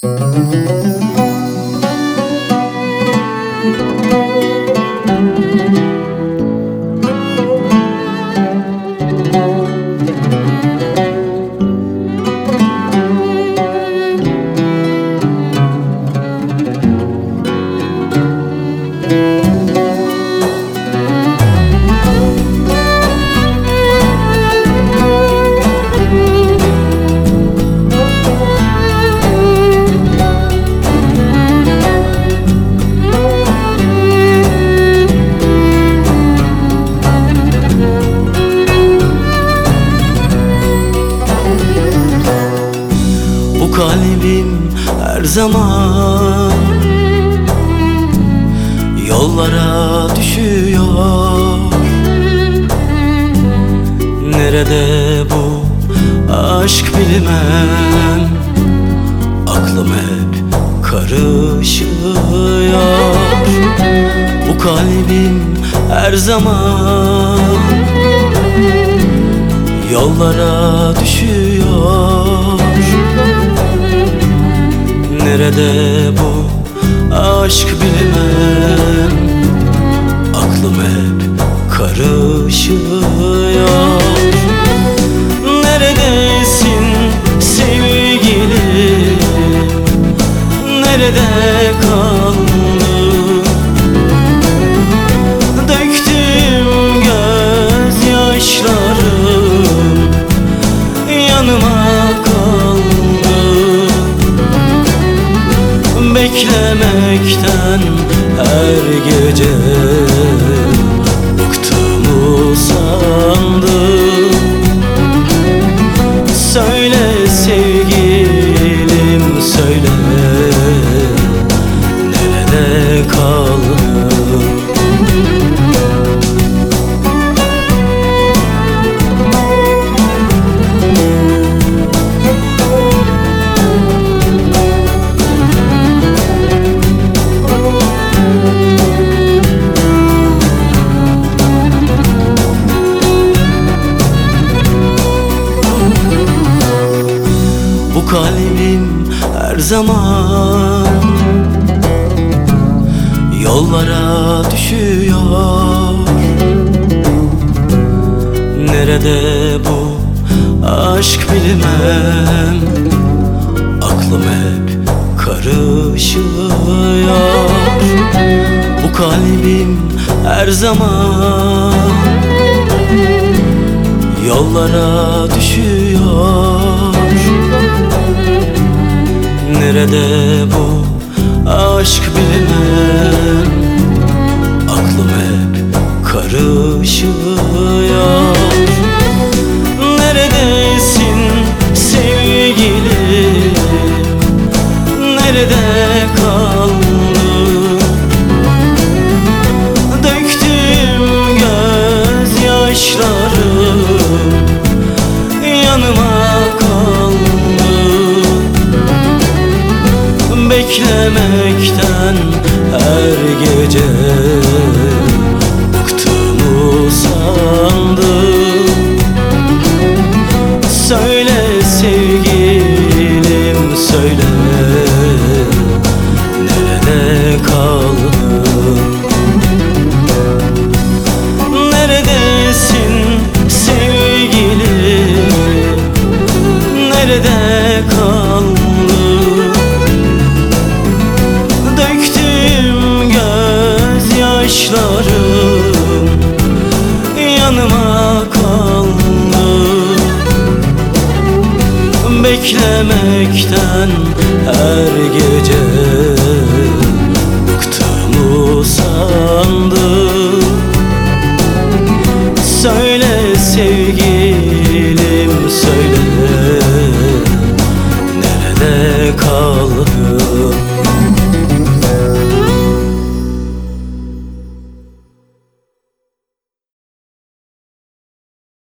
Kalbim her zaman yollara düşüyor. Nerede bu aşk bilmem, aklım hep karışıyor. Bu kalbim her zaman yollara düşüyor. Nerede bu aşk bilmem, aklım hep karışıyor. Neredesin sevgilim, nerede kaldın? Döktüm gözyaşlarım, yanıma beklemekten her gece bıktım, usandım. Söyle sevgilim, söyle, nerede kaldın? Bu kalbim her zaman yollara düşüyor. Nerede bu aşk bilmem, aklım hep karışıyor. Bu kalbim her zaman yollara düşüyor. Nerede bu aşk bilmem, aklım hep karışıyor. Neredesin sevgilim, nerede kaldın? Döktüm gözyaşlarım, yanıma beklemekten her gece bıktım, usandım. Söyle sevgilim, söyle, nerede kaldın? Neredesin sevgilim, nerede kaldın? Yaşlarım yanıma kaldı. Beklemekten her gece bıktım, usandım. Söyle sevgilim, söyle, nerede kaldın?